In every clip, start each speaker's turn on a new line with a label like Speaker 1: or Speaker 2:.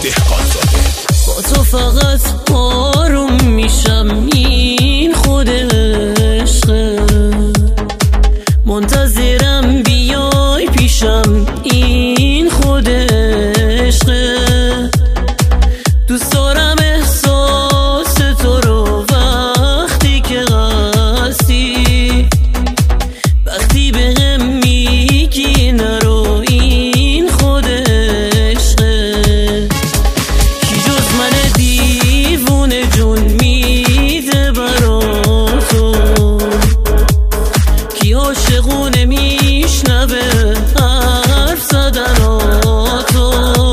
Speaker 1: دهقانزاده.
Speaker 2: با تو فقط آروم میشم، این خود عشقه. منتظرم بیای پیشم، این خود عشقه. دوست دارم احساس تو رو وقتی که هستی، وقتی بهم میگی نرو، این خود عشقه. کی جز من دیوونه جون میده برا تو، کی عاشقونه میشنوه حرف زدناتو.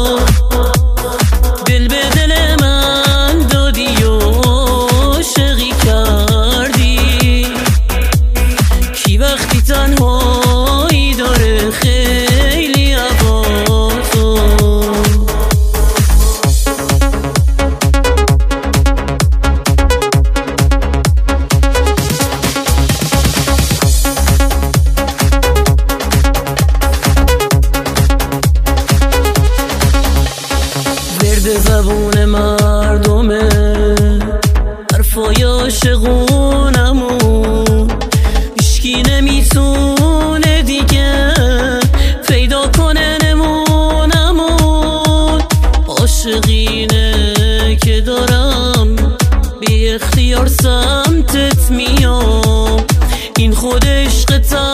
Speaker 2: دل به دل من دادی و عاشقی کردی، کی وقتی تنهایی داره خیلی عباتو. ورد زبون مردمه حرفای عاشقونمون، هیچکی نمیتونه دیگه پیدا کنه نمونمون. عاشقینه که دارم بی اختیار سمتت میام، این خود عشق